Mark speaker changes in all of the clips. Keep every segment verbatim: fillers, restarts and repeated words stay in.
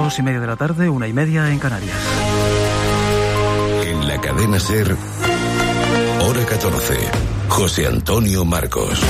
Speaker 1: dos y media de la tarde, una y media en Canarias.
Speaker 2: En la cadena SER, hora catorce, José Antonio Marcos.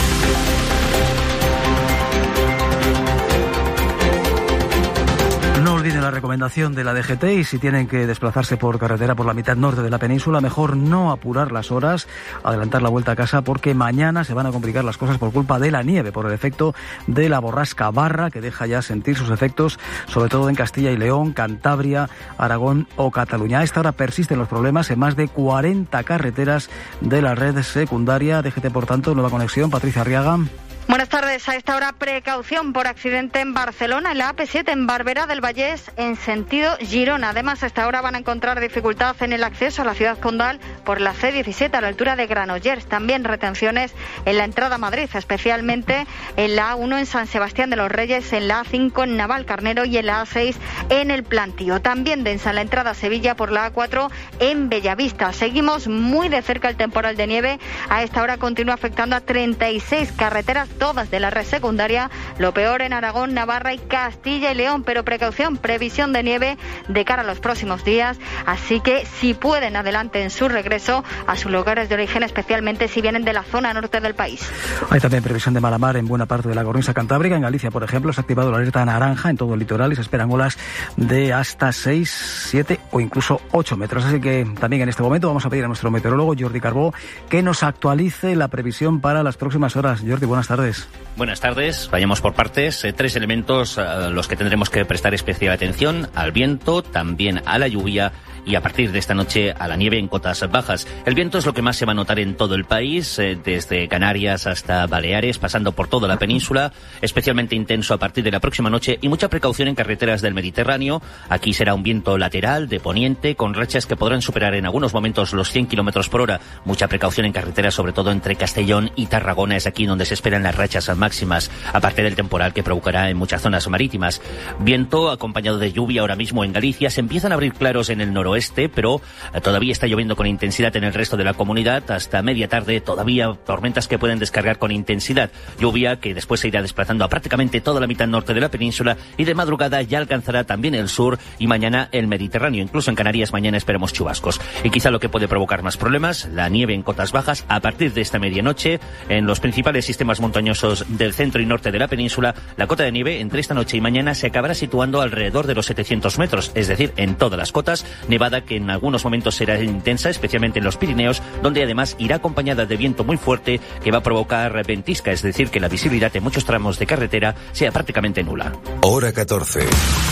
Speaker 1: No olviden la recomendación de la D G T y si tienen que desplazarse por carretera por la mitad norte de la península, mejor no apurar las horas, adelantar la vuelta a casa porque mañana se van a complicar las cosas por culpa de la nieve, por el efecto de la borrasca Barra, que deja ya sentir sus efectos, sobre todo en Castilla y León, Cantabria, Aragón o Cataluña. A esta hora persisten los problemas en más de cuarenta carreteras de la red secundaria. D G T, por tanto, nueva conexión. Patricia Arriaga.
Speaker 3: Buenas tardes. A esta hora, precaución por accidente en Barcelona, en la A P siete, en Barberá del Vallès, en sentido Girona. Además, a esta hora van a encontrar dificultad en el acceso a la ciudad condal por la C diecisiete a la altura de Granollers. También retenciones en la entrada a Madrid, especialmente en la A uno en San Sebastián de los Reyes, en la A cinco en Navalcarnero y en la A seis en El Plantío. También densa en la entrada a Sevilla por la A cuatro en Bellavista. Seguimos muy de cerca el temporal de nieve. A esta hora continúa afectando a treinta y seis carreteras, todas de la red secundaria, lo peor en Aragón, Navarra y Castilla y León, pero precaución, previsión de nieve de cara a los próximos días, así que si pueden adelante en su regreso a sus lugares de origen, especialmente si vienen de la zona norte del país.
Speaker 1: Hay también previsión de mala mar en buena parte de la cornisa cantábrica. En Galicia, por ejemplo, se ha activado la alerta naranja en todo el litoral y se esperan olas de hasta seis, siete o incluso ocho metros, así que también en este momento vamos a pedir a nuestro meteorólogo Jordi Carbó que nos actualice la previsión para las próximas horas. Jordi, buenas tardes.
Speaker 4: Buenas tardes, vayamos por partes. Eh, tres elementos a los que tendremos que prestar especial atención: al viento, también a la lluvia y a partir de esta noche a la nieve en cotas bajas. El viento es lo que más se va a notar en todo el país, eh, desde Canarias hasta Baleares, pasando por toda la península, especialmente intenso a partir de la próxima noche y mucha precaución en carreteras del Mediterráneo. Aquí será un viento lateral de poniente con rachas que podrán superar en algunos momentos los cien kilómetros por hora. Mucha precaución en carreteras, sobre todo entre Castellón y Tarragona, es aquí donde se esperan las rachas máximas, aparte del temporal que provocará en muchas zonas marítimas. Viento acompañado de lluvia ahora mismo en Galicia. Se empiezan a abrir claros en el noroeste, pero todavía está lloviendo con intensidad en el resto de la comunidad. Hasta media tarde todavía tormentas que pueden descargar con intensidad. Lluvia que después se irá desplazando a prácticamente toda la mitad norte de la península y de madrugada ya alcanzará también el sur y mañana el Mediterráneo. Incluso en Canarias mañana esperamos chubascos. Y quizá lo que puede provocar más problemas, la nieve en cotas bajas a partir de esta medianoche en los principales sistemas montañosos del centro y norte de la península. La cota de nieve entre esta noche y mañana se acabará situando alrededor de los setecientos metros, es decir, en todas las cotas. Nevada que en algunos momentos será intensa, especialmente en los Pirineos, donde además irá acompañada de viento muy fuerte que va a provocar ventisca, es decir, que la visibilidad en muchos tramos de carretera sea prácticamente nula.
Speaker 2: Hora catorce.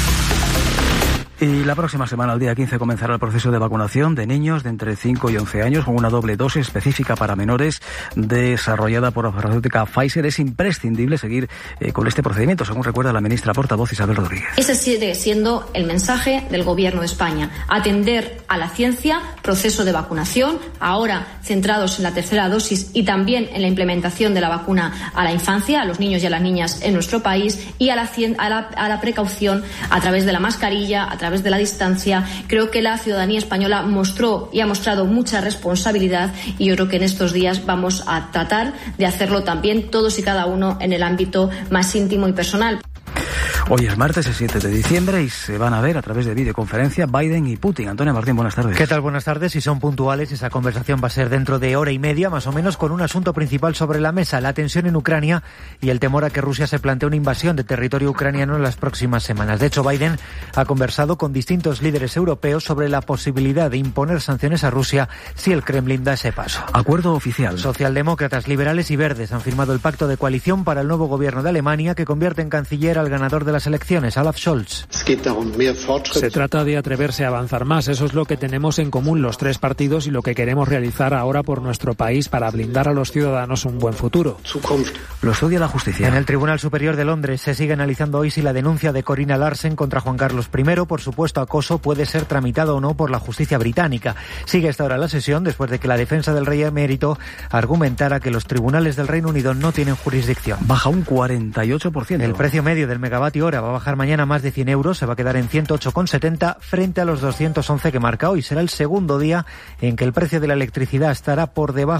Speaker 1: Y la próxima semana, el día quince, comenzará el proceso de vacunación de niños de entre cinco y once años con una doble dosis específica para menores desarrollada por la farmacéutica Pfizer. Es imprescindible seguir eh, con este procedimiento, según recuerda la ministra portavoz Isabel Rodríguez.
Speaker 5: Ese sigue siendo el mensaje del Gobierno de España: atender a la ciencia, proceso de vacunación, ahora centrados en la tercera dosis y también en la implementación de la vacuna a la infancia, a los niños y a las niñas en nuestro país, y a la, a la, a la precaución a través de la mascarilla, a través de la distancia. Creo que la ciudadanía española mostró y ha mostrado mucha responsabilidad y yo creo que en estos días vamos a tratar de hacerlo también todos y cada uno en el ámbito más íntimo y personal.
Speaker 1: Hoy es martes, el siete de diciembre, y se van a ver a través de videoconferencia Biden y Putin. Antonio Martín, buenas tardes.
Speaker 6: ¿Qué tal? Buenas tardes. Si son puntuales, esa conversación va a ser dentro de hora y media, más o menos, con un asunto principal sobre la mesa: la tensión en Ucrania y el temor a que Rusia se plantee una invasión de territorio ucraniano en las próximas semanas. De hecho, Biden ha conversado con distintos líderes europeos sobre la posibilidad de imponer sanciones a Rusia si el Kremlin da ese paso.
Speaker 1: Acuerdo oficial.
Speaker 6: Socialdemócratas, liberales y verdes han firmado el pacto de coalición para el nuevo gobierno de Alemania, que convierte en canciller al ganador de las elecciones, Olaf Scholz.
Speaker 7: Se trata de atreverse a avanzar más. Eso es lo que tenemos en común los tres partidos y lo que queremos realizar ahora por nuestro país para blindar a los ciudadanos un buen futuro.
Speaker 1: Lo estudia la justicia.
Speaker 6: En el Tribunal Superior de Londres se sigue analizando hoy si la denuncia de Corina Larsen contra Juan Carlos primero por supuesto acoso puede ser tramitado o no por la justicia británica. Sigue hasta ahora la sesión después de que la defensa del rey emérito argumentara que los tribunales del Reino Unido no tienen jurisdicción.
Speaker 1: Baja un cuarenta y ocho por ciento.
Speaker 6: El precio medio del megavatio hora va a bajar mañana más de cien euros, se va a quedar en ciento ocho con setenta frente a los doscientos once que marca hoy. Será el segundo día en que el precio de la electricidad estará por debajo